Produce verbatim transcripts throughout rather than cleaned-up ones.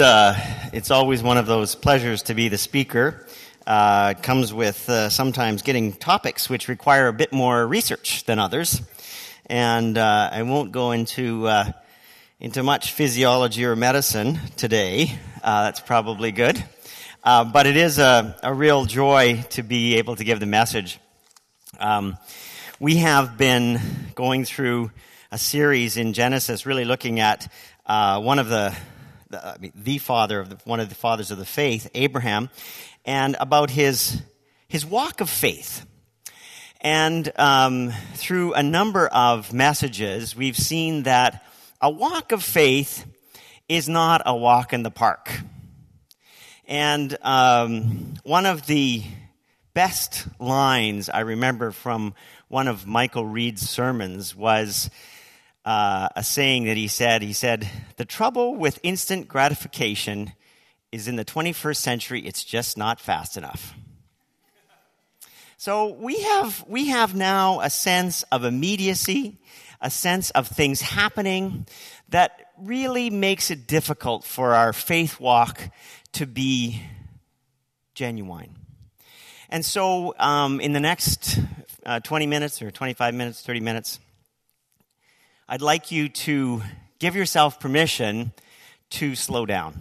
Uh, it's always one of those pleasures to be the speaker. Uh, it comes with uh, sometimes getting topics which require a bit more research than others. And uh, I won't go into uh, into much physiology or medicine today. Uh, that's probably good. Uh, but it is a, a real joy to be able to give the message. Um, we have been going through a series in Genesis, really looking at uh, one of the The, I mean, the father of the, one of the fathers of the faith, Abraham, and about his his walk of faith. And um, through a number of messages, we've seen that a walk of faith is not a walk in the park. And um, one of the best lines I remember from one of Michael Reed's sermons was Uh, a saying that he said, he said, "The trouble with instant gratification is in the twenty-first century, it's just not fast enough." So we have, we have now a sense of immediacy, a sense of things happening that really makes it difficult for our faith walk to be genuine. And so um, in the next uh, twenty minutes or twenty-five minutes, thirty minutes, I'd like you to give yourself permission to slow down,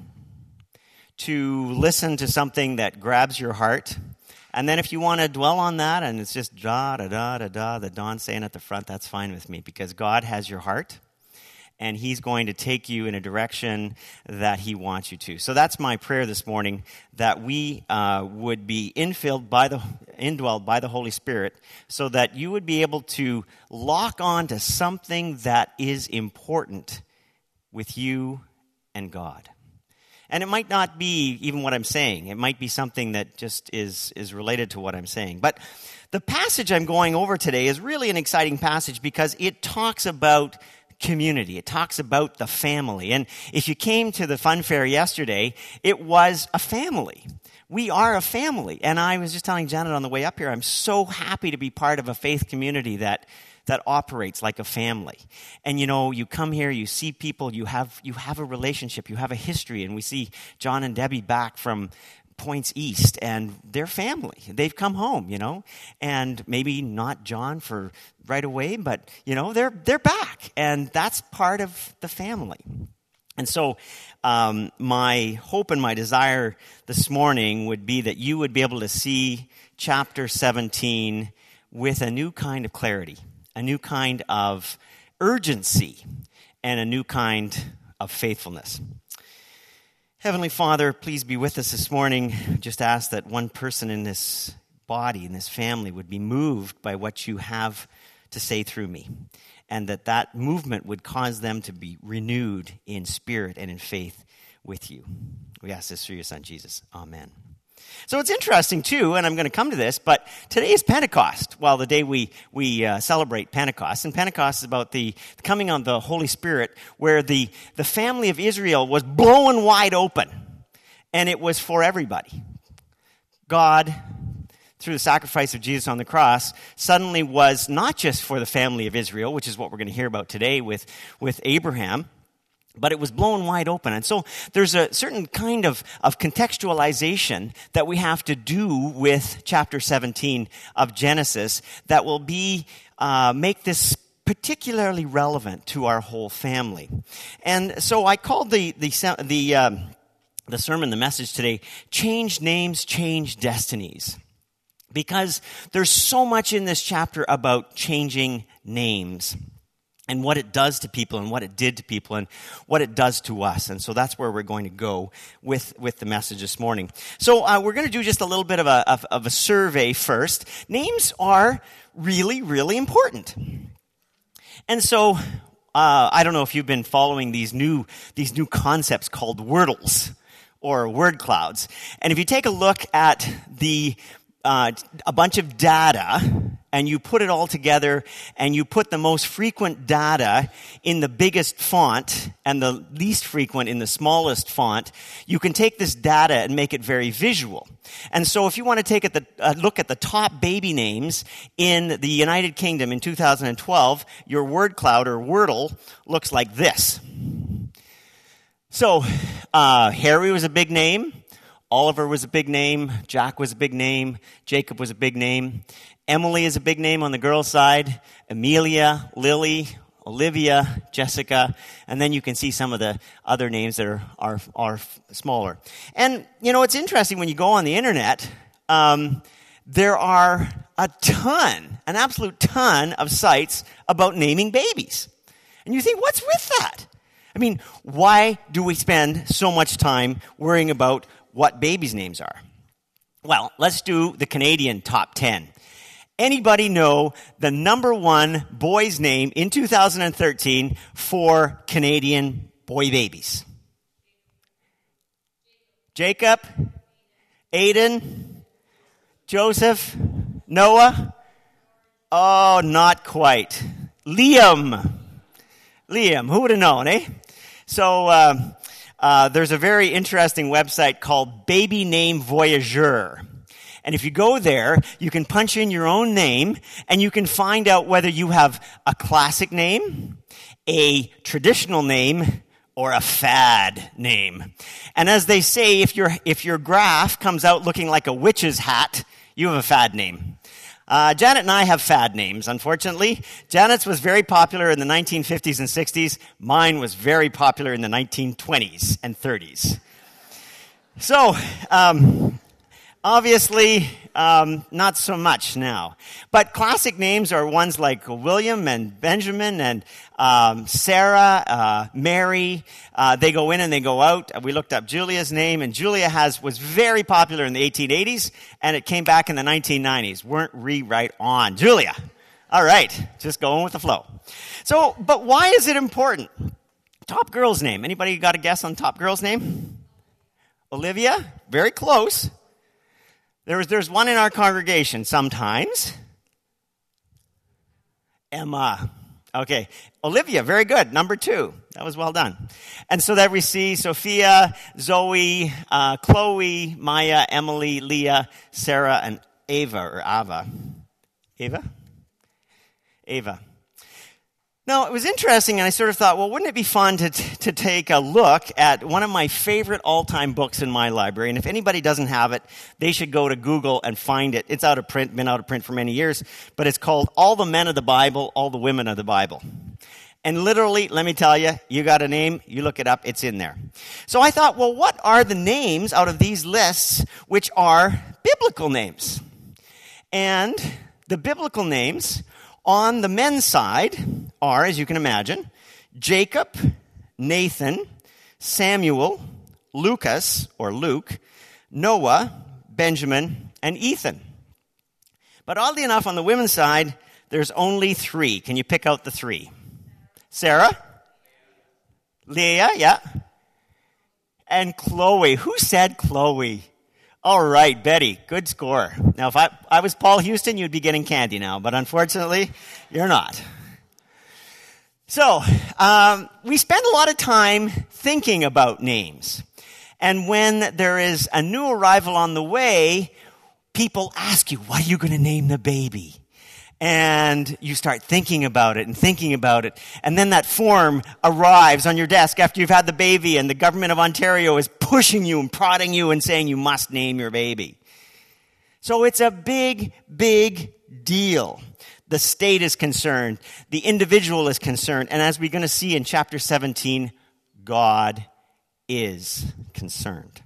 to listen to something that grabs your heart. And then if you want to dwell on that and it's just da, da, da, da, da, that Don's saying at the front, that's fine with me because God has your heart and He's going to take you in a direction that He wants you to. So that's my prayer this morning, that we uh, would be infilled by the, indwelled by the Holy Spirit so that you would be able to lock on to something that is important with you and God. And it might not be even what I'm saying. It might be something that just is, is related to what I'm saying. But the passage I'm going over today is really an exciting passage because it talks about community. It talks about the family. And if you came to the fun fair yesterday, it was a family. We are a family. And I was just telling Janet on the way up here, I'm so happy to be part of a faith community that that operates like a family. And you know, you come here, you see people, you have you have a relationship, you have a history. And we see John and Debbie back from Points East, and they're family. They've come home, you know, and maybe not John for right away, but you know, they're they're back, and that's part of the family. And so, um, my hope and my desire this morning would be that you would be able to see chapter seventeen with a new kind of clarity, a new kind of urgency, and a new kind of faithfulness. Heavenly Father, please be with us this morning. Just ask that one person in this body, in this family, would be moved by what you have to say through me, and that that movement would cause them to be renewed in spirit and in faith with you. We ask this through your Son, Jesus. Amen. So it's interesting, too, and I'm going to come to this, but today is Pentecost. Well, the day we, we uh, celebrate Pentecost. And Pentecost is about the, the coming of the Holy Spirit, where the, the family of Israel was blown wide open. And it was for everybody. God, through the sacrifice of Jesus on the cross, suddenly was not just for the family of Israel, which is what we're going to hear about today with, with Abraham, but it was blown wide open. And so there's a certain kind of, of contextualization that we have to do with chapter seventeen of Genesis that will be uh, make this particularly relevant to our whole family. And so I called the the the, um, the sermon, the message today, Change Names, Change Destinies. Because there's so much in this chapter about changing names and what it does to people and what it did to people and what it does to us. And so that's where we're going to go with, with the message this morning. So uh, we're going to do just a little bit of a, of, of a survey first. Names are really, really important. And so uh, I don't know if you've been following these new, these new concepts called wordles or word clouds. And if you take a look at the uh, a bunch of data and you put it all together, and you put the most frequent data in the biggest font and the least frequent in the smallest font, you can take this data and make it very visual. And so if you want to take a uh, look at the top baby names in the United Kingdom in two thousand twelve, your word cloud or Wordle looks like this. So, uh, Harry was a big name. Oliver was a big name. Jack was a big name. Jacob was a big name. Emily is a big name on the girls' side. Amelia, Lily, Olivia, Jessica, and then you can see some of the other names that are, are, are smaller. And, you know, it's interesting when you go on the internet, um, there are a ton, an absolute ton of sites about naming babies. And you think, what's with that? I mean, why do we spend so much time worrying about what babies' names are? Well, let's do the Canadian top ten. Anybody know the number one boy's name in two thousand thirteen for Canadian boy babies? Jacob? Aiden? Joseph? Noah? Oh, not quite. Liam. Liam, who would have known, eh? So uh, uh, there's a very interesting website called Baby Name Voyageur. And if you go there, you can punch in your own name, and you can find out whether you have a classic name, a traditional name, or a fad name. And as they say, if your if your graph comes out looking like a witch's hat, you have a fad name. Uh, Janet and I have fad names, unfortunately. Janet's was very popular in the nineteen fifties and sixties. Mine was very popular in the nineteen twenties and thirties. So, um... Obviously, um, not so much now. But classic names are ones like William and Benjamin and um, Sarah, uh, Mary. Uh, they go in and they go out. We looked up Julia's name, and Julia has was very popular in the eighteen eighties, and it came back in the nineteen nineties. Weren't we right on? Julia. All right, just going with the flow. So, but why is it important? Top girl's name. Anybody got a guess on top girl's name? Olivia? Very close. There's, there's one in our congregation sometimes. Emma. Okay. Olivia, very good. Number two. That was well done. And so that we see Sophia, Zoe, uh, Chloe, Maya, Emily, Leah, Sarah, and Ava, or Ava. Ava? Ava. Now, it was interesting, and I sort of thought, well, wouldn't it be fun to t- to take a look at one of my favorite all-time books in my library? And if anybody doesn't have it, they should go to Google and find it. It's out of print, been out of print for many years, but it's called All the Men of the Bible, All the Women of the Bible. And literally, let me tell you, you got a name, you look it up, it's in there. So I thought, well, what are the names out of these lists which are biblical names? And the biblical names on the men's side are, as you can imagine, Jacob, Nathan, Samuel, Lucas, or Luke, Noah, Benjamin, and Ethan. But oddly enough, on the women's side, there's only three. Can you pick out the three? Sarah? Leah, yeah. And Chloe. Who said Chloe? All right, Betty, good score. Now, if I, I was Paul Houston, you'd be getting candy now, but unfortunately, you're not. So, um, we spend a lot of time thinking about names. And when there is a new arrival on the way, people ask you, what are you going to name the baby? And you start thinking about it and thinking about it. And then that form arrives on your desk after you've had the baby, and the government of Ontario is pushing you and prodding you and saying you must name your baby. So it's a big, big deal. The state is concerned. The individual is concerned. And as we're going to see in chapter seventeen, God is concerned.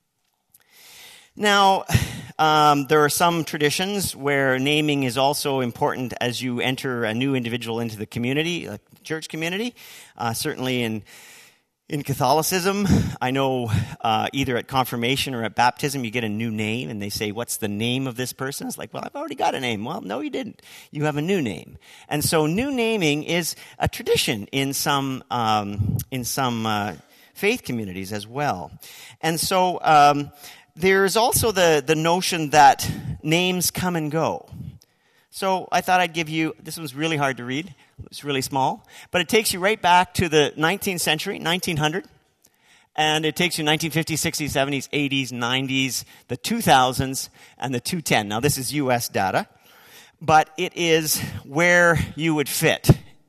Now, um, there are some traditions where naming is also important as you enter a new individual into the community, a church community. Uh, certainly in in Catholicism, I know uh, either at confirmation or at baptism, you get a new name, and they say, "What's the name of this person?" It's like, "Well, I've already got a name." Well, no, you didn't. You have a new name, and so new naming is a tradition in some um, in some uh, faith communities as well, and so. Um, There's also the, the notion that names come and go. So I thought I'd give you, this one's really hard to read. It's really small. But it takes you right back to the nineteenth century, nineteen hundred. And it takes you nineteen fifties, sixties, seventies, eighties, nineties, the two thousands, and the two ten. Now this is U S data. But it is where you would fit.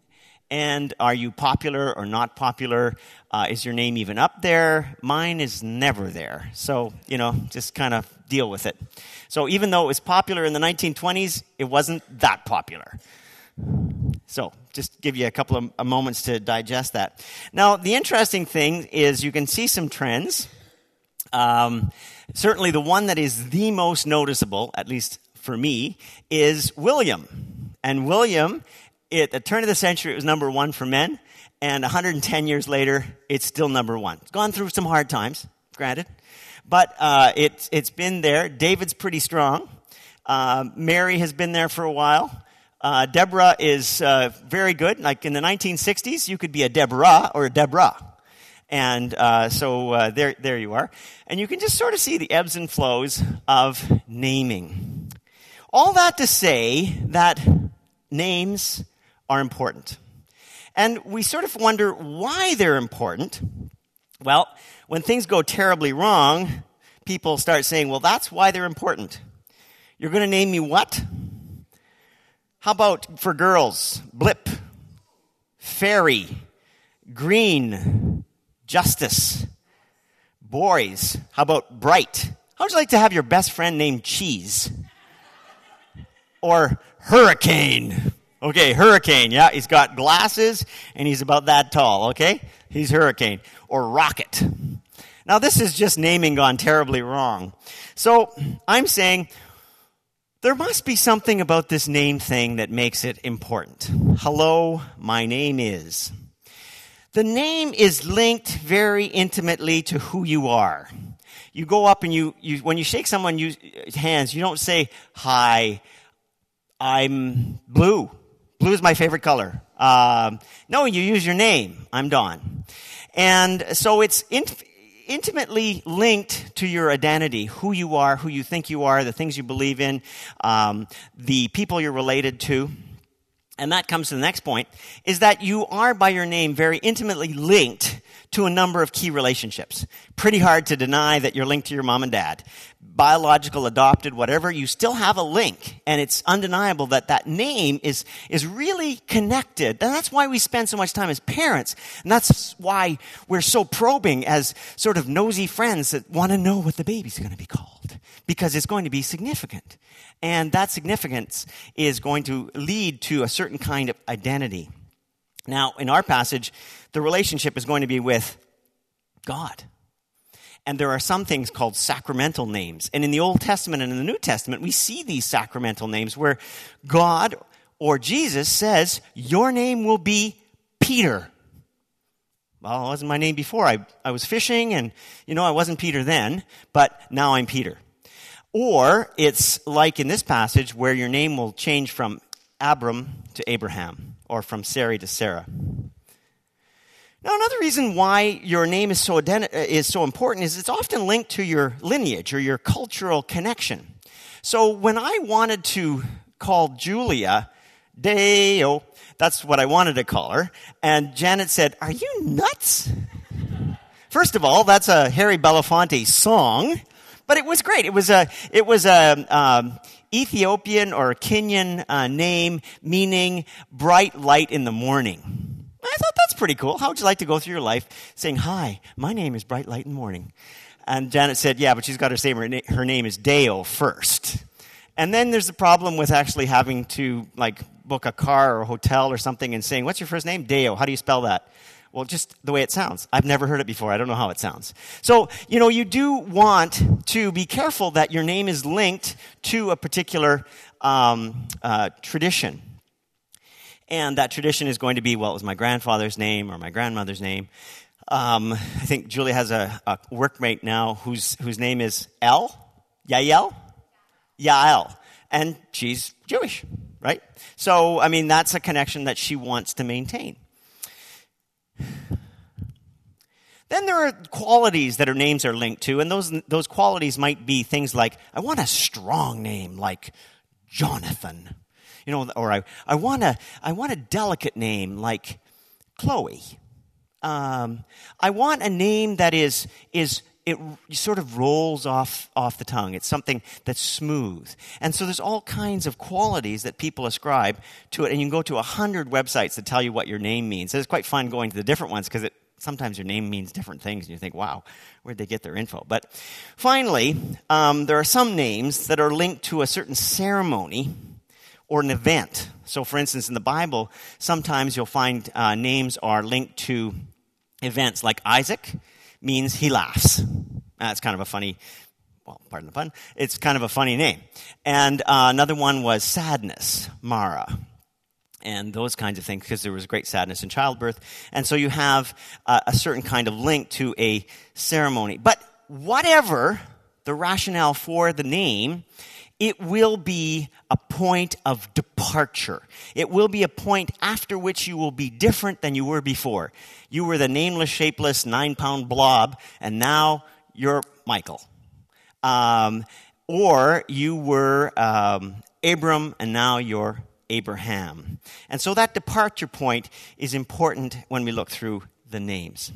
And are you popular or not popular? Uh, is your name even up there? Mine is never there. So, you know, just kind of deal with it. So even though it was popular in the nineteen twenties, it wasn't that popular. So just give you a couple of moments to digest that. Now, the interesting thing is you can see some trends. Um, certainly the one that is the most noticeable, at least for me, is William. And William, at the turn of the century, it was number one for men. And one hundred ten years later, it's still number one. It's gone through some hard times, granted. But uh, it's, it's been there. David's pretty strong. Uh, Mary has been there for a while. Uh, Deborah is uh, very good. Like in the nineteen sixties, you could be a Deborah or a Deborah. And uh, so uh, there, there you are. And you can just sort of see the ebbs and flows of naming. All that to say that names are important. And we sort of wonder why they're important. Well, when things go terribly wrong, people start saying, well, that's why they're important. You're going to name me what? How about for girls, Blip, Fairy, Green, Justice. Boys, how about Bright? How would you like to have your best friend named Cheese? Or Hurricane. Okay, Hurricane, yeah, he's got glasses and he's about that tall, okay? He's Hurricane. Or Rocket. Now, this is just naming gone terribly wrong. So, I'm saying there must be something about this name thing that makes it important. Hello, my name is. The name is linked very intimately to who you are. You go up and you, you when you shake someone's hands, you don't say, hi, I'm blue. Blue is my favorite color. Um, no, you use your name. I'm Don. And so it's in, intimately linked to your identity, who you are, who you think you are, the things you believe in, um, the people you're related to. And that comes to the next point, is that you are, by your name, very intimately linked to a number of key relationships. Pretty hard to deny that you're linked to your mom and dad. Biological, adopted, whatever, you still have a link. And it's undeniable that that name is, is really connected. And that's why we spend so much time as parents. And that's why we're so probing as sort of nosy friends that want to know what the baby's going to be called. Because it's going to be significant. And that significance is going to lead to a certain kind of identity. Now, in our passage, the relationship is going to be with God. And there are some things called sacramental names. And in the Old Testament and in the New Testament, we see these sacramental names where God or Jesus says, your name will be Peter. Well, it wasn't my name before. I, I was fishing and, you know, I wasn't Peter then, but now I'm Peter. Or it's like in this passage where your name will change from Abram to Abraham or from Sarai to Sarah. Now, another reason why your name is so identi- is so important is it's often linked to your lineage or your cultural connection. So when I wanted to call Julia Deo, that's what I wanted to call her, and Janet said, "Are you nuts?" First of all, that's a Harry Belafonte song. But it was great. It was a it was a um, Ethiopian or Kenyan uh, name meaning bright light in the morning. I thought that's pretty cool. How would you like to go through your life saying, "Hi, my name is Bright Light in the Morning"? And Janet said, "Yeah, but she's got to say her, na- her name is Deo first." And then there's the problem with actually having to like book a car or a hotel or something and saying, "What's your first name?" Deo. How do you spell that? Well, just the way it sounds. I've never heard it before. I don't know how it sounds. So, you know, you do want to be careful that your name is linked to a particular um, uh, tradition. And that tradition is going to be, well, it was my grandfather's name or my grandmother's name. Um, I think Julia has a, a workmate now whose whose name is El, Yael, Yael, and she's Jewish, right? So, I mean, that's a connection that she wants to maintain. Then there are qualities that our names are linked to, and those those qualities might be things like, I want a strong name like Jonathan, you know, or I, I want a I want a delicate name like Chloe. Um, I want a name that is is it sort of rolls off, off the tongue. It's something that's smooth. And so there's all kinds of qualities that people ascribe to it. And you can go to a hundred websites that tell you what your name means. So it's quite fun going to the different ones because it sometimes your name means different things. And you think, wow, where'd they get their info? But finally, um, there are some names that are linked to a certain ceremony or an event. So for instance, in the Bible, sometimes you'll find uh, names are linked to events. Like Isaac means he laughs. That's kind of a funny, well, pardon the pun, it's kind of a funny name. And uh, another one was sadness, Mara, and those kinds of things, because there was great sadness in childbirth. And so you have uh, a certain kind of link to a ceremony. But whatever the rationale for the name, it will be a point of departure. It will be a point after which you will be different than you were before. You were the nameless, shapeless, nine-pound blob, and now you're Michael. Um, or you were um, Abram, and now you're Abraham. And so that departure point is important when we look through the names.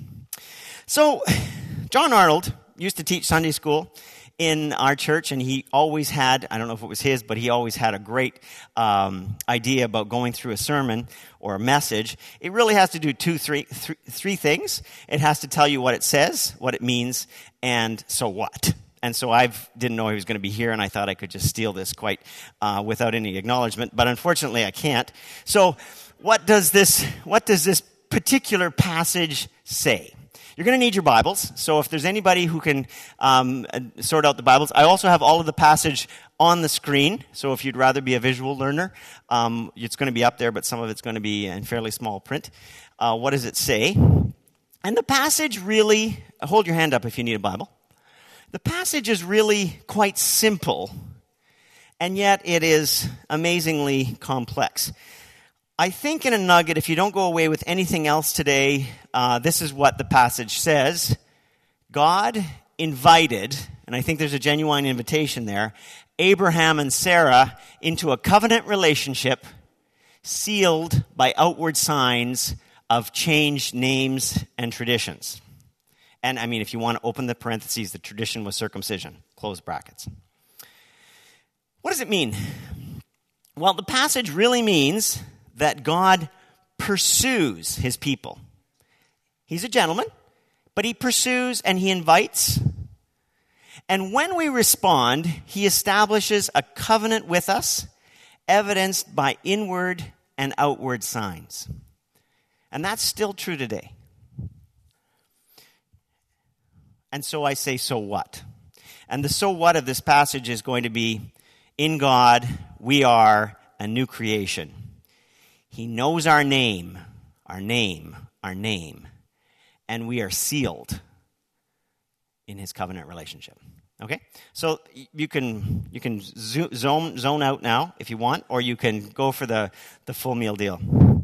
So John Arnold used to teach Sunday school in our church, and he always had, I don't know if it was his, but he always had a great um, idea about going through a sermon or a message. It really has to do two, three, three, three things. It has to tell you what it says, what it means, and so what. And so I didn't know he was going to be here, and I thought I could just steal this quite uh, without any acknowledgement, but unfortunately I can't. So what does this, what does this particular passage say? You're going to need your Bibles, so if there's anybody who can um, sort out the Bibles. I also have all of the passage on the screen, so if you'd rather be a visual learner, um, it's going to be up there, but some of it's going to be in fairly small print. Uh, what does it say? And the passage really, hold your hand up if you need a Bible. The passage is really quite simple, and yet it is amazingly complex. I think in a nugget, if you don't go away with anything else today, uh, this is what the passage says. God invited, and I think there's a genuine invitation there, Abraham and Sarah into a covenant relationship sealed by outward signs of changed names and traditions. And I mean, if you want to open the parentheses, the tradition was circumcision, close brackets. What does it mean? Well, the passage really means that God pursues his people. He's a gentleman, but he pursues and he invites. And when we respond, he establishes a covenant with us, evidenced by inward and outward signs. And that's still true today. And so I say, so what? And the so what of this passage is going to be, in God, we are a new creation. He knows our name, our name, our name, and we are sealed in his covenant relationship. Okay? So you can you can zo- zone zone out now if you want, or you can go for the, the full meal deal.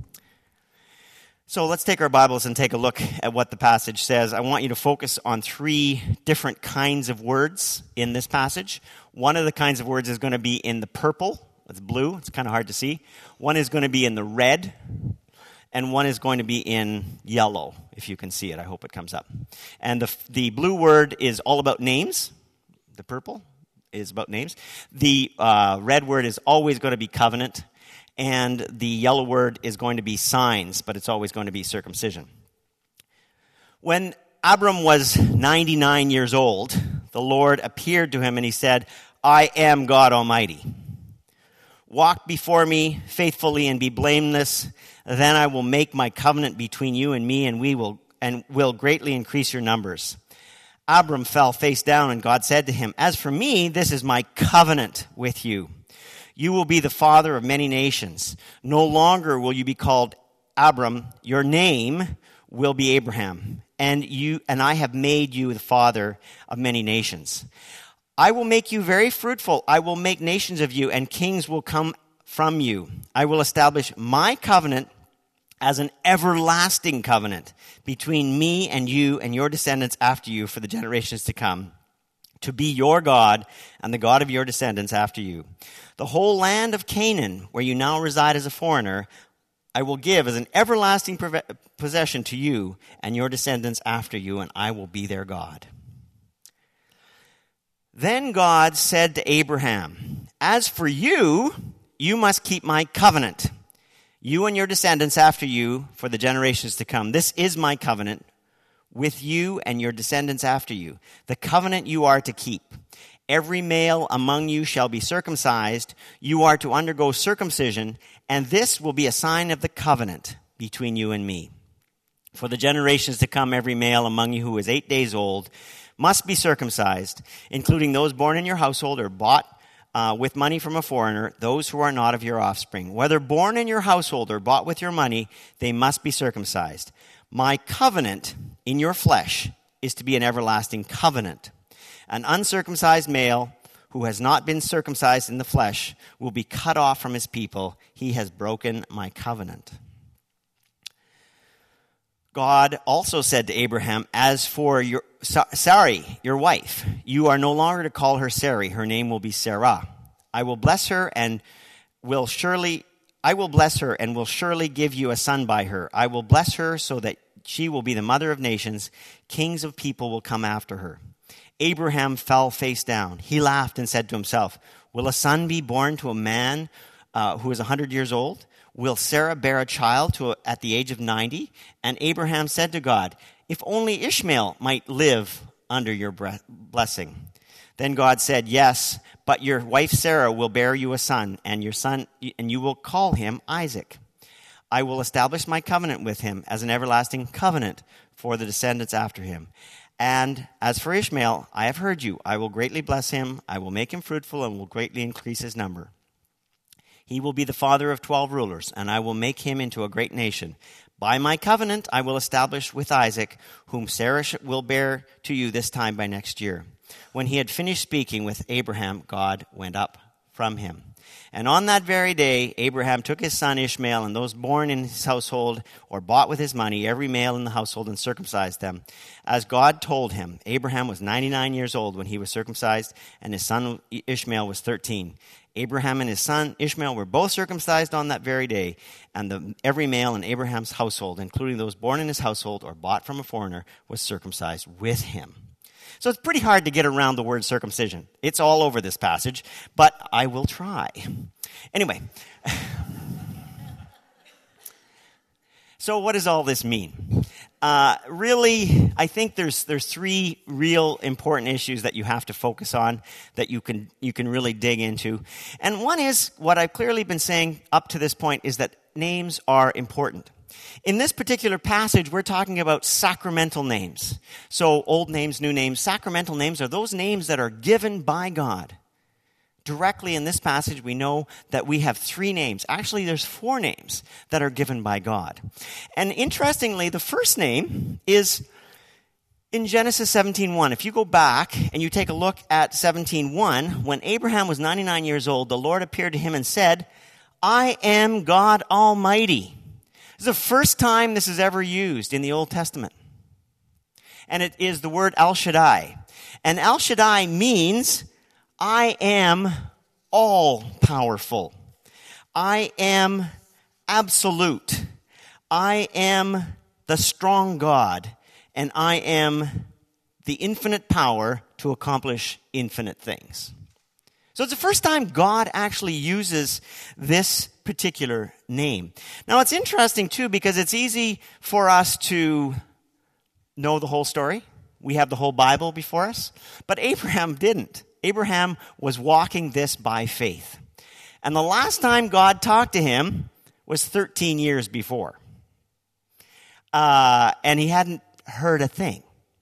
So let's take our Bibles and take a look at what the passage says. I want you to focus on three different kinds of words in this passage. One of the kinds of words is going to be in the purple. It's blue. It's kind of hard to see. One is going to be in the red, and one is going to be in yellow, if you can see it. I hope it comes up. And the, the blue word is all about names. The purple is about names. The uh, red word is always going to be covenant, and the yellow word is going to be signs, but it's always going to be circumcision. When Abram was ninety-nine years old, the Lord appeared to him and he said, I am God Almighty. Walk before me faithfully and be blameless. Then I will make my covenant between you and me, and we will and will greatly increase your numbers. Abram fell face down, and God said to him, as for me, this is my covenant with you. You will be the father of many nations. No longer will you be called Abram. Your name will be Abraham, and you and I have made you the father of many nations. I will make you very fruitful. I will make nations of you, and kings will come from you. I will establish my covenant as an everlasting covenant between me and you and your descendants after you for the generations to come, to be your God and the God of your descendants after you. The whole land of Canaan, where you now reside as a foreigner, I will give as an everlasting possession to you and your descendants after you, and I will be their God. Then God said to Abraham, "As for you, you must keep my covenant, you and your descendants after you for the generations to come. This is my covenant with you and your descendants after you, the covenant you are to keep. Every male among you shall be circumcised. You are to undergo circumcision, and this will be a sign of the covenant between you and me. For the generations to come, every male among you who is eight days old must be circumcised, including those born in your household or bought uh, with money from a foreigner, those who are not of your offspring. Whether born in your household or bought with your money, they must be circumcised. My covenant in your flesh is to be an everlasting covenant. An uncircumcised male who has not been circumcised in the flesh will be cut off from his people. He has broken my covenant." God also said to Abraham, "As for your Sarai, your wife, you are no longer to call her Sarai. Her name will be Sarah. I will bless her and will surely I will bless her and will surely give you a son by her. I will bless her so that she will be the mother of nations. Kings of people will come after her." Abraham fell face down. He laughed and said to himself, "Will a son be born to a man uh, who is one hundred years old? Will Sarah bear a child to a, at the age of ninety? And Abraham said to God, "If only Ishmael might live under your blessing." Then God said, "Yes, but your wife Sarah will bear you a son, and your son, and you will call him Isaac. I will establish my covenant with him as an everlasting covenant for the descendants after him. And as for Ishmael, I have heard you. I will greatly bless him. I will make him fruitful and will greatly increase his number. He will be the father of twelve rulers, and I will make him into a great nation. By my covenant I will establish with Isaac, whom Sarah will bear to you this time by next year." When he had finished speaking with Abraham, God went up from him. And on that very day, Abraham took his son Ishmael and those born in his household or bought with his money, every male in the household, and circumcised them, as God told him. Abraham was ninety-nine years old when he was circumcised, and his son Ishmael was thirteen. Abraham and his son Ishmael were both circumcised on that very day, and the, every male in Abraham's household, including those born in his household or bought from a foreigner, was circumcised with him. So it's pretty hard to get around the word circumcision. It's all over this passage, but I will try. Anyway, so what does all this mean? Uh, really, I think there's there's three real important issues that you have to focus on, that you can you can really dig into. And one is, what I've clearly been saying up to this point, is that names are important. In this particular passage, we're talking about sacramental names. So old names, new names. Sacramental names are those names that are given by God. Directly in this passage, we know that we have three names. Actually, there's four names that are given by God. And interestingly, the first name is in Genesis seventeen one. If you go back and you take a look at seventeen one, when Abraham was ninety-nine years old, the Lord appeared to him and said, "I am God Almighty." This is the first time this is ever used in the Old Testament. And it is the word El Shaddai. And El Shaddai means, I am all-powerful. I am absolute. I am the strong God. And I am the infinite power to accomplish infinite things. So it's the first time God actually uses this particular name. Now it's interesting too, because it's easy for us to know the whole story. We have the whole Bible before us. But Abraham didn't. Abraham was walking this by faith. And the last time God talked to him was thirteen years before. Uh, and he hadn't heard a thing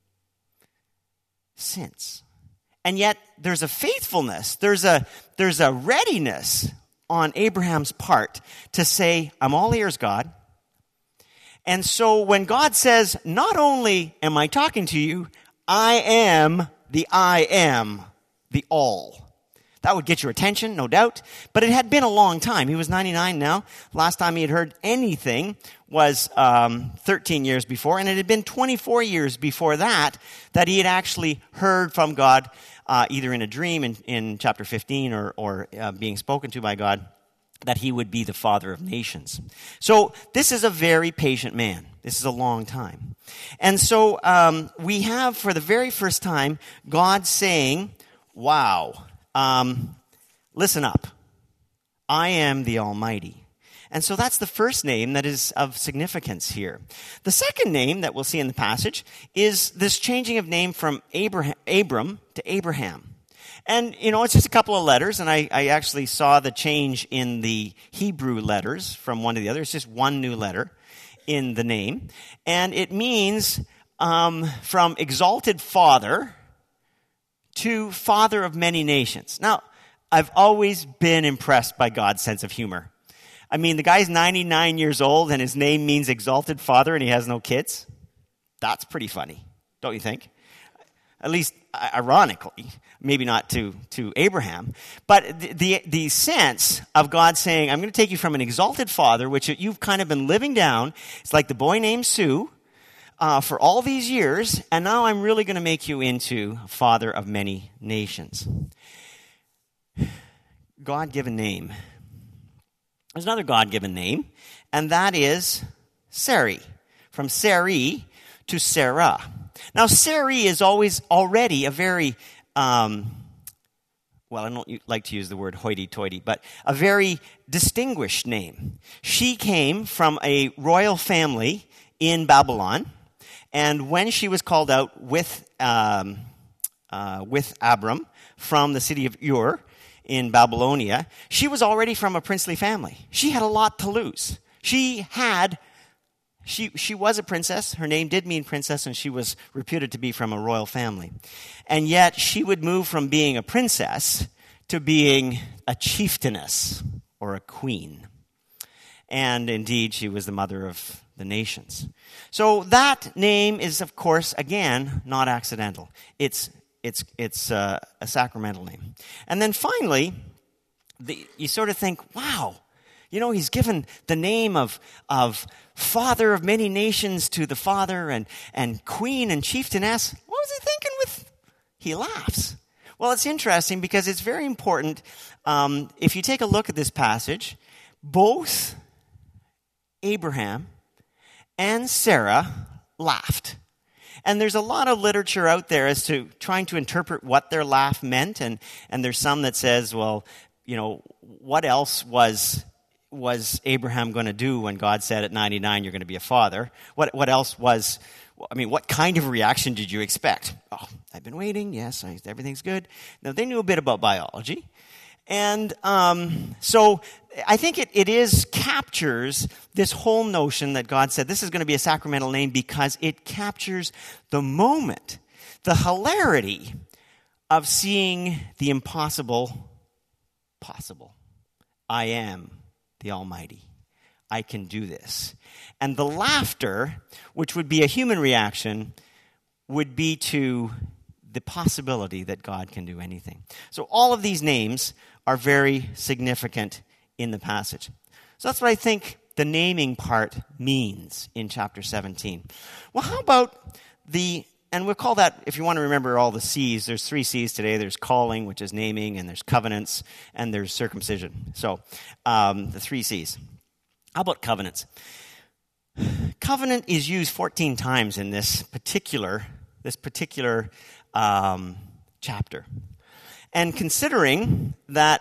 since. And yet there's a faithfulness, there's a there's a readiness on Abraham's part to say, I'm all ears, God. And so when God says, not only am I talking to you, I am the I am, the all. That would get your attention, no doubt. But it had been a long time. He was ninety-nine now. Last time he had heard anything was um, thirteen years before. And it had been twenty-four years before that that he had actually heard from God, uh, either in a dream in, in chapter fifteen or, or uh, being spoken to by God, that he would be the father of nations. So this is a very patient man. This is a long time. And so um, we have, for the very first time, God saying, wow. Um, listen up. I am the Almighty. And so that's the first name that is of significance here. The second name that we'll see in the passage is this changing of name from Abraham, Abram to Abraham. And, you know, it's just a couple of letters, and I, I actually saw the change in the Hebrew letters from one to the other. It's just one new letter in the name. And it means um, from exalted father to father of many nations. Now, I've always been impressed by God's sense of humor. I mean, the guy's ninety-nine years old and his name means exalted father and he has no kids. That's pretty funny, don't you think? At least ironically, maybe not to, to Abraham. But the, the, the sense of God saying, I'm going to take you from an exalted father, which you've kind of been living down. It's like the boy named Sue uh, for all these years. And now I'm really going to make you into father of many nations. God-given name. There's another God-given name, and that is Sarai, from Sarai to Sarah. Now, Sarai is always already a very, um, well, I don't like to use the word hoity-toity, but a very distinguished name. She came from a royal family in Babylon, and when she was called out with, um, uh, with Abram from the city of Ur, in Babylonia, she was already from a princely family. She had a lot to lose. She had, she, she was a princess. Her name did mean princess, and she was reputed to be from a royal family. And yet, she would move from being a princess to being a chieftainess or a queen. And indeed, she was the mother of the nations. So that name is, of course, again, not accidental. It's It's it's uh, a sacramental name. And then finally, the, you sort of think, wow, you know, he's given the name of, of father of many nations to the father and, and queen and chieftainess. What was he thinking with? He laughs. Well, it's interesting because it's very important. Um, if you take a look at this passage, both Abraham and Sarah laughed. And there's a lot of literature out there as to trying to interpret what their laugh meant. And, and there's some that says, well, you know, what else was was Abraham going to do when God said at ninety-nine, you're going to be a father? What what else was, I mean, what kind of reaction did you expect? Oh, I've been waiting. Yes, I, everything's good. Now, they knew a bit about biology. And um, so I think it, it is captures this whole notion that God said this is going to be a sacramental name because it captures the moment, the hilarity of seeing the impossible possible. I am the Almighty. I can do this. And the laughter, which would be a human reaction, would be to the possibility that God can do anything. So all of these names are very significant in the passage. So that's what I think the naming part means in chapter seventeen. Well, how about the, and we'll call that, if you want to remember all the C's, there's three C's today. There's calling, which is naming, and there's covenants, and there's circumcision. So um, the three C's. How about covenants? Covenant is used fourteen times in this particular, this particular um, chapter. And considering that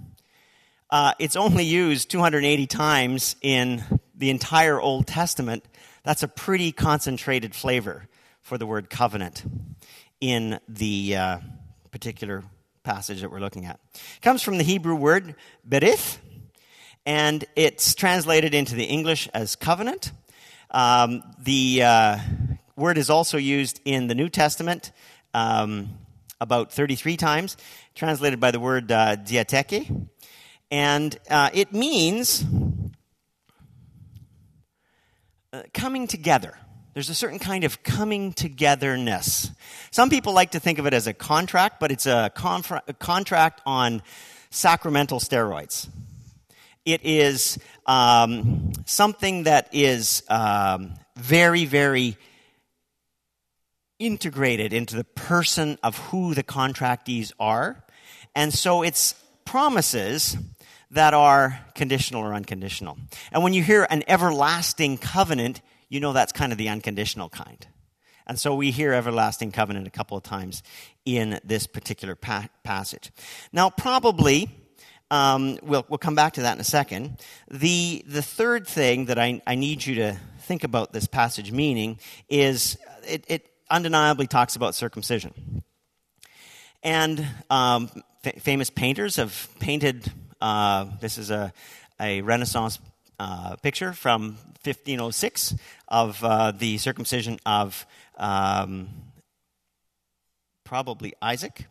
uh, it's only used two hundred eighty times in the entire Old Testament, that's a pretty concentrated flavor for the word covenant in the uh, particular passage that we're looking at. It comes from the Hebrew word berith, and it's translated into the English as covenant. Um, the uh, word is also used in the New Testament um, about thirty-three times, translated by the word uh, diatheke. And uh, it means uh, coming together. There's a certain kind of coming togetherness. Some people like to think of it as a contract, but it's a, contra- a contract on sacramental steroids. It is um, something that is um, very, very integrated into the person of who the contractees are. And so it's promises that are conditional or unconditional. And when you hear an everlasting covenant, you know that's kind of the unconditional kind. And so we hear everlasting covenant a couple of times in this particular pa- passage. Now, probably, um, we'll, we'll come back to that in a second. The, the third thing that I, I need you to think about this passage meaning is it, it undeniably talks about circumcision. And um, f- famous painters have painted, uh, this is a, a Renaissance uh, picture from fifteen oh six of uh, the circumcision of um, probably Isaac.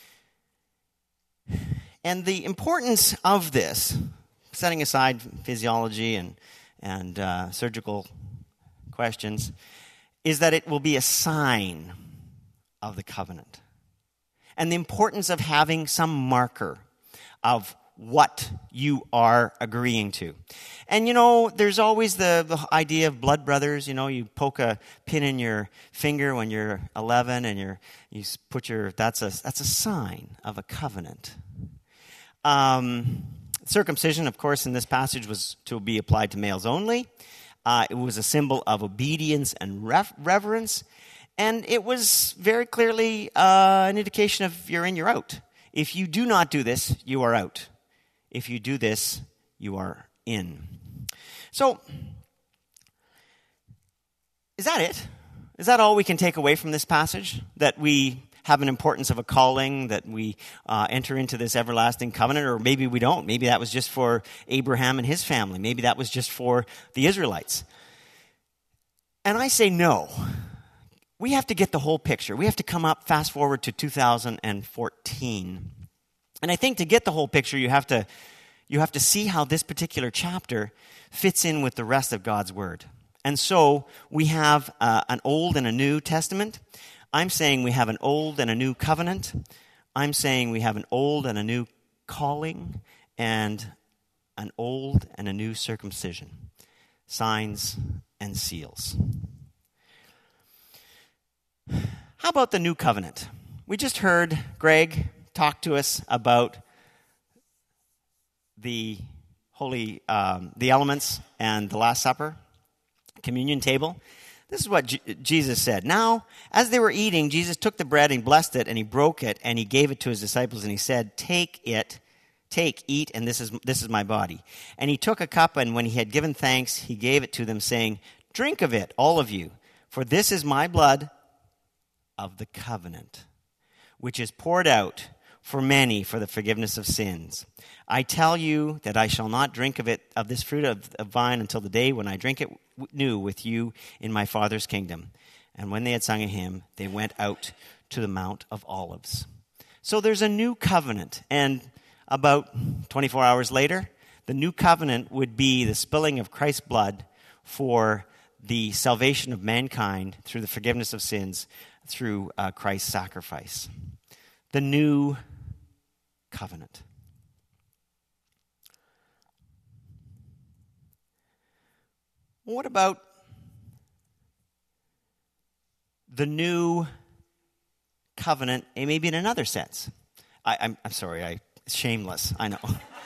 And the importance of this, setting aside physiology and, and uh, surgical questions, is that it will be a sign of the covenant. And the importance of having some marker of what you are agreeing to. And, you know, there's always the, the idea of blood brothers. You know, you poke a pin in your finger when you're eleven and you're, you put your, that's a, that's a sign of a covenant. Um, circumcision, of course, in this passage was to be applied to males only. Uh, it was a symbol of obedience and ref- reverence. And it was very clearly uh, an indication of you're in, you're out. If you do not do this, you are out. If you do this, you are in. So, is that it? Is that all we can take away from this passage? That we have an importance of a calling, that we uh, enter into this everlasting covenant, or maybe we don't. Maybe that was just for Abraham and his family. Maybe that was just for the Israelites. And I say no. We have to get the whole picture. We have to come up, fast forward to two thousand fourteen. And I think to get the whole picture, you have to you have to see how this particular chapter fits in with the rest of God's Word. And so we have uh, an Old and a New Testament. I'm saying we have an Old and a New Covenant. I'm saying we have an Old and a New Calling and an Old and a New Circumcision. Signs and seals. How about the New Covenant? We just heard Greg talk to us about the holy, um, the elements and the Last Supper, communion table. This is what J- Jesus said. Now, as they were eating, Jesus took the bread and blessed it, and he broke it, and he gave it to his disciples, and he said, "Take it, take, eat, and this is this is my body." And he took a cup, and when he had given thanks, he gave it to them, saying, "Drink of it, all of you, for this is my blood of the covenant, which is poured out for many for the forgiveness of sins. I tell you that I shall not drink of it, of this fruit of, of vine, until the day when I drink it new with you in my Father's kingdom." And when they had sung a hymn, they went out to the Mount of Olives. So there's a new covenant, and about twenty-four hours later, the new covenant would be the spilling of Christ's blood for the salvation of mankind through the forgiveness of sins through uh, Christ's sacrifice. The new covenant. What about the new covenant, and maybe in another sense? I, I'm, I'm sorry, I shameless, I know.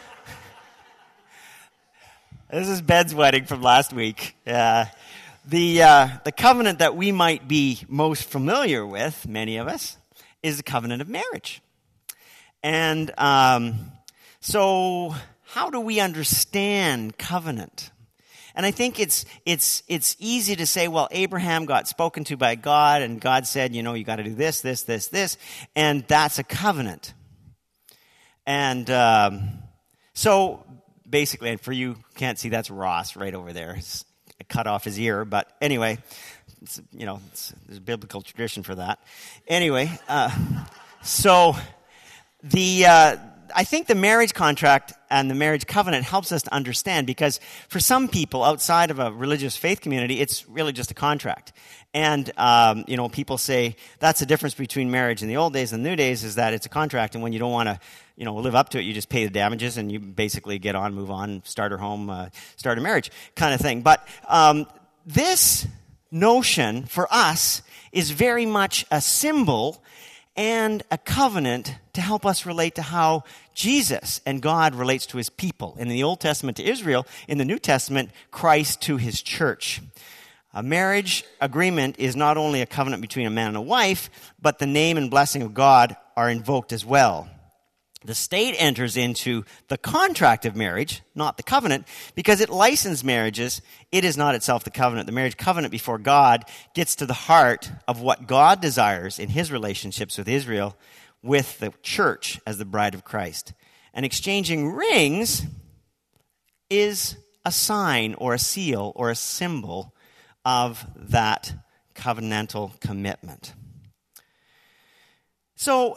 This is Ben's wedding from last week. Uh, the uh, the covenant that we might be most familiar with, many of us, is the covenant of marriage. And um, so how do we understand covenant? And I think it's it's it's easy to say, well, Abraham got spoken to by God, and God said, you know, you got to do this, this, this, this, and that's a covenant. And um, so basically, and for you who can't see, that's Ross right over there. It's, I cut off his ear, but anyway, it's, you know, it's, there's a biblical tradition for that. Anyway, uh, so the uh, I think the marriage contract and the marriage covenant helps us to understand, because for some people outside of a religious faith community, it's really just a contract. And, um, you know, people say that's the difference between marriage in the old days and the new days, is that it's a contract, and when you don't want to, you know, live up to it, you just pay the damages and you basically get on, move on, start a home, uh, start a marriage kind of thing. But um, this notion for us is very much a symbol and a covenant to help us relate to how Jesus and God relates to his people. In the Old Testament to Israel, in the New Testament, Christ to his church. A marriage agreement is not only a covenant between a man and a wife, but the name and blessing of God are invoked as well. The state enters into the contract of marriage, not the covenant, because it licensed marriages. It is not itself the covenant. The marriage covenant before God gets to the heart of what God desires in his relationships with Israel, with the church as the bride of Christ. And exchanging rings is a sign or a seal or a symbol of that covenantal commitment. So,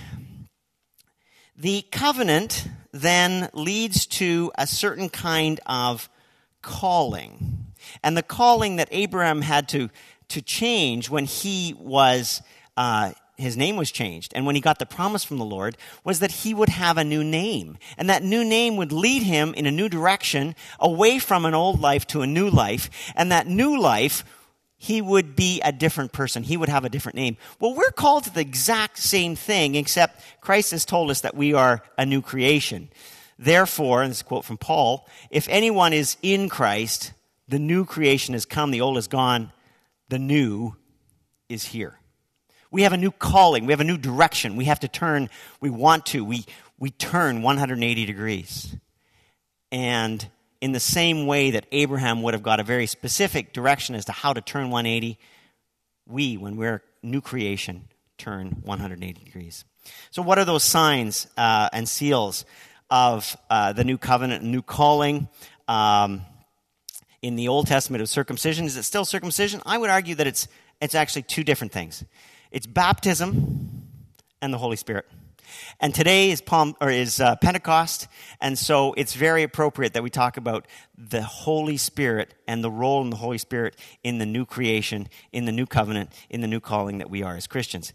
the covenant then leads to a certain kind of calling. And the calling that Abraham had to, to change when he was, uh, his name was changed, and when he got the promise from the Lord, was that he would have a new name. And that new name would lead him in a new direction, away from an old life to a new life. And that new life, he would be a different person. He would have a different name. Well, we're called to the exact same thing, except Christ has told us that we are a new creation. Therefore, and this is a quote from Paul, if anyone is in Christ, the new creation has come, the old is gone, the new is here. We have a new calling. We have a new direction. We have to turn. We want to. We, we turn one hundred eighty degrees. And in the same way that Abraham would have got a very specific direction as to how to turn one hundred eighty, we, when we're new creation, turn one hundred eighty degrees. So what are those signs uh, and seals of uh, the new covenant and new calling? Um, in the Old Testament of circumcision, is it still circumcision? I would argue that it's it's actually two different things. It's baptism and the Holy Spirit. And today is Palm or is uh, Pentecost, and so it's very appropriate that we talk about the Holy Spirit and the role in the Holy Spirit in the new creation, in the new covenant, in the new calling that we are as Christians.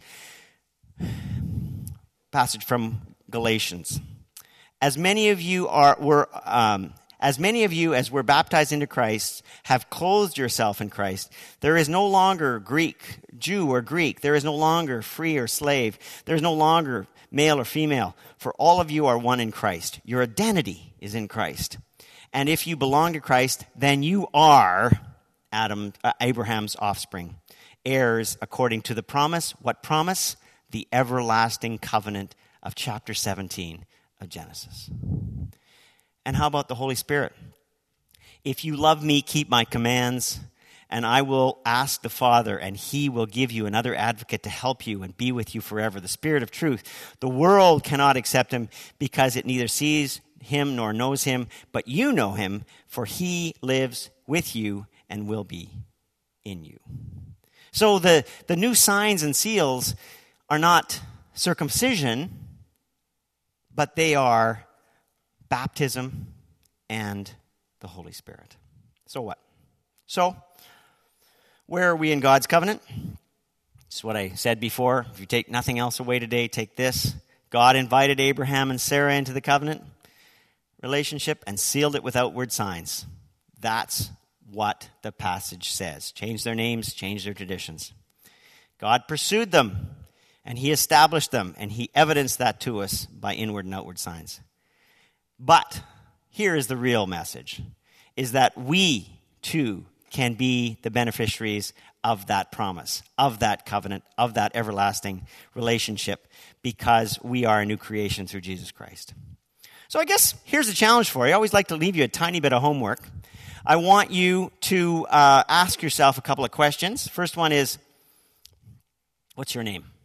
Passage from Galatians. As many of you are were um, as many of you as were baptized into Christ have clothed yourself in Christ. There is no longer Greek, Jew or Greek. There is no longer free or slave. There is no longer male or female, for all of you are one in Christ. Your identity is in Christ. And if you belong to Christ, then you are Adam, uh, Abraham's offspring, heirs according to the promise. What promise? The everlasting covenant of chapter seventeen of Genesis. And how about the Holy Spirit? If you love me, keep my commands, and I will ask the Father, and he will give you another advocate to help you and be with you forever, the Spirit of truth. The world cannot accept him because it neither sees him nor knows him, but you know him, for he lives with you and will be in you. So the, the new signs and seals are not circumcision, but they are baptism and the Holy Spirit. So what? So, where are we in God's covenant? This is what I said before. If you take nothing else away today, take this. God invited Abraham and Sarah into the covenant relationship and sealed it with outward signs. That's what the passage says. Change their names, change their traditions. God pursued them, and he established them, and he evidenced that to us by inward and outward signs. But here is the real message, is that we too can be the beneficiaries of that promise, of that covenant, of that everlasting relationship, because we are a new creation through Jesus Christ. So I guess here's a challenge for you. I always like to leave you a tiny bit of homework. I want you to uh, ask yourself a couple of questions. First one is, what's your name?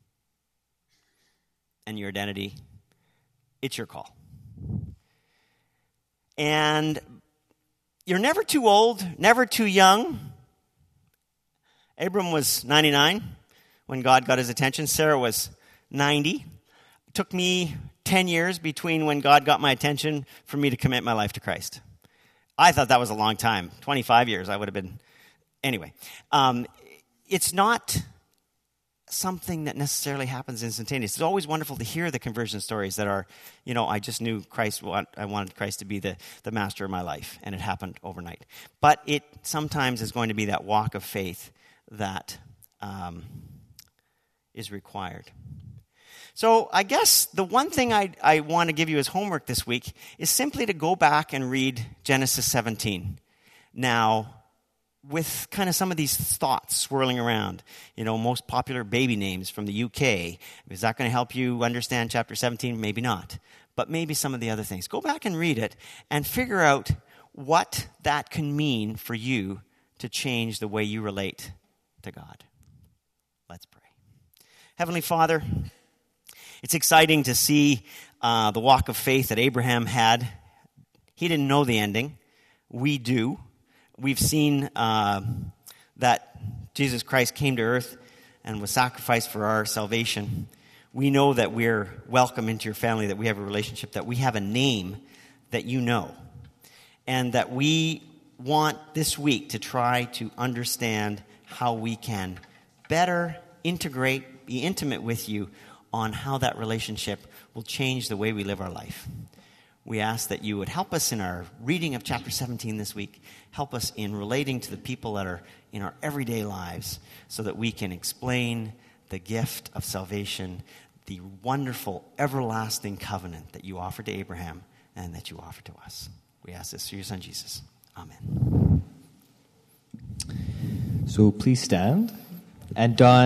And your identity? It's your call. And you're never too old, never too young. Abram was ninety-nine when God got his attention. Sarah was ninety. It took me ten years between when God got my attention for me to commit my life to Christ. I thought that was a long time. twenty-five years, I would have been. Anyway, um, it's not something that necessarily happens instantaneously. It's always wonderful to hear the conversion stories that are, you know, I just knew Christ, I wanted Christ to be the, the master of my life, and it happened overnight. But it sometimes is going to be that walk of faith that um, is required. So I guess the one thing I, I want to give you as homework this week is simply to go back and read Genesis seventeen. Now, with kind of some of these thoughts swirling around. You know, most popular baby names from the U K. Is that going to help you understand chapter seventeen? Maybe not. But maybe some of the other things. Go back and read it and figure out what that can mean for you to change the way you relate to God. Let's pray. Heavenly Father, it's exciting to see uh, the walk of faith that Abraham had. He didn't know the ending. We do. We've seen uh, that Jesus Christ came to earth and was sacrificed for our salvation. We know that we're welcome into your family, that we have a relationship, that we have a name that you know, and that we want this week to try to understand how we can better integrate, be intimate with you on how that relationship will change the way we live our life. We ask that you would help us in our reading of chapter seventeen this week. Help us in relating to the people that are in our everyday lives so that we can explain the gift of salvation, the wonderful, everlasting covenant that you offered to Abraham and that you offer to us. We ask this through your Son, Jesus. Amen. So please stand. And Don.